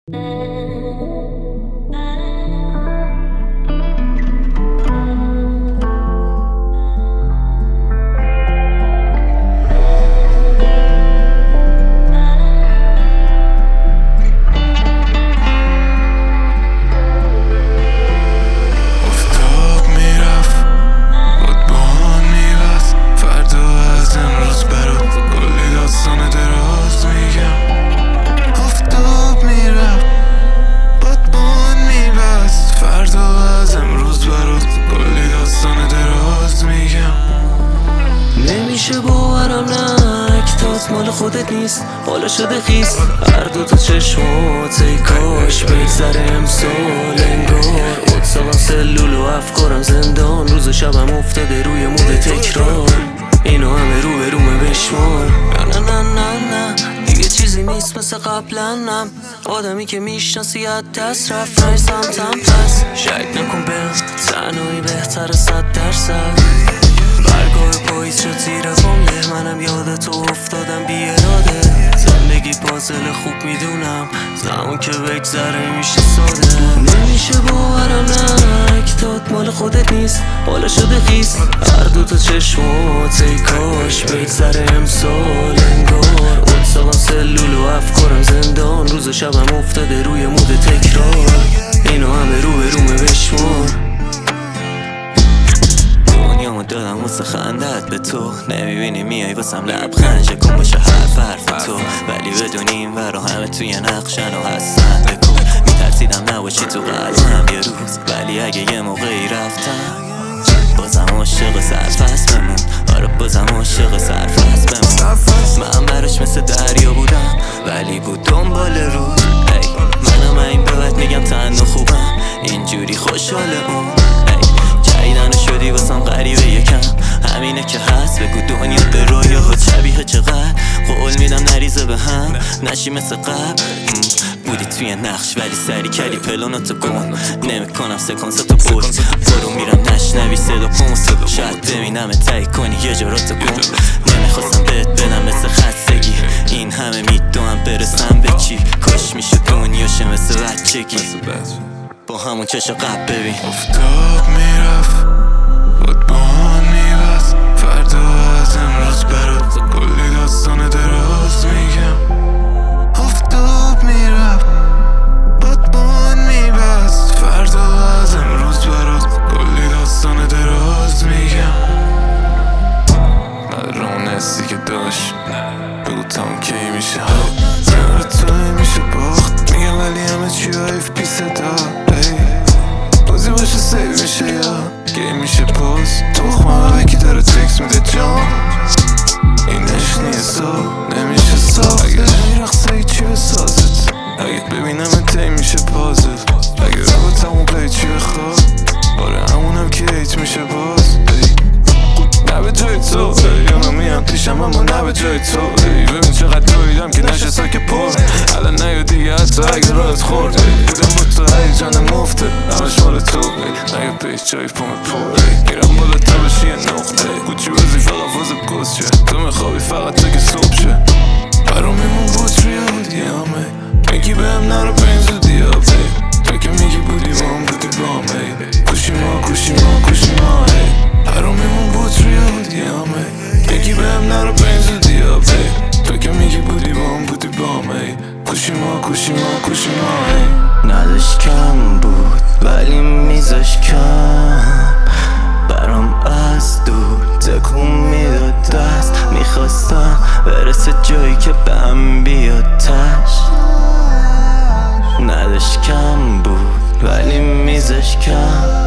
نمیشه باورم نه اکتات مال خودت نیست، حالا شده خیس هر دوتا چشمات. ای کاش بگذره امسال انگار اتساقم سلول و افکارم زندان. روز و شبم افتاده روی مود تکرار، اینو همه رو به رومه بشمار. نه نه نه نه دیگه چیزی نیست مثل قبلنم. آدمی که میشناسی از دست رفت رای سمتم پس شک نکن به تنهایی بهتره 100%. برگاه پاییز شد زیر بامله، منم یاد تو افتادم بی اراده. زندگی پازل خوب میدونم، زمان که بگذره میشه ساده. نمیشه باورم نه اکتات مال خودت نیست، حالا شده خیس هر دوتا چشمات. ای کاش بگذره امسال انگار اتساقم سلول و افکارم زندان. روز و شبم افتاده روی مود تکرار، اینو همه رو به رومه بشمار. دنیامو دادم واسه خندت به تو، نمیبینی میای واسم لبخند شکن باشه حرف تو. ولی بدونی این ورا همه توی نقشن و هستن بکن. میترسیدم نباشی تو قلبم یه روز، ولی اگه یه موقعی رفتم بازم عاشق سرفست بمون. آره بازم عاشق سرفست بمون. من براش مثل دریا بودم ولی بود دنبال رو. منم این به بعد میگم تنها خوبم اینجوری خوشحال اون. جدیدن شدی واسم غریبه یکم، همینه که هست بگو دنیا به رویاها شبیه چقدر. قول میدم نریزه به هم نشی مثل قبل. بودی توی نقش ولی سری کلی پلاناتو گم نمیکنم سکانساتو بود. برو میرم نشنوی صدا پومو، شاید ببینم تایی کنی یه جاراتو گم. نمیخواستم بهت بدم مثل خستگی، این همه میدونم برسم به چی. کاش میشه دنیاشه مثل بچگی، با همون چش قبل ببین. افتاب میرفت بادبان میبست فردا از امروز برات کلی داستان دراز میگم. افتاب میرفت بادبان میبست فردا از امروز برات کلی داستان دراز میگم. رونستی که داشت بگو تام کی میشه کنار توی میشه باخت. میگم ولی همه چی حیف بی صدا. بازی باشه سیو میشه یا گیم میشه پاس. تخمه بکی داره تکس میده جان، اینش نیست نمیشه ساخت. اگه نمیرخصه چی بسازت، اگه ببینم تی میشه پازت. اگه رابط همون پلی چی بخواد، آره همونم که ایت میشه باز. نه به جای تو یانو میان پیشم اما نه به جای تو. ببین چقدر دویدم که نشه ساک پر. الان نیا دیگه حتی اگه راحت خورد. بودم با تو هیجان مفته همش مال تو. نیا پیش جای پوم پر میرم بالا تا بشی یه نقطه. کوچی بازی فقط فاز گست شه، تو میخوابی فقط تا که صبح شه. برام میمون بود ریالی همه میگی بهم نرو به این زودی ها. تو که میگی بودی با هم بودی با هم. کوشی ما برام میمون بود ریالی همه میگی بهم نرو به این زودی ها. تو که میگی بودی با هم بودی با هم. کوشی ما نداشت کم بود ولی میذاش کم. برام از دور تکون میداد دست، میخواستم برسه جایی که بهم بیاد تش. نداشت کم بود ولی میذاش کم.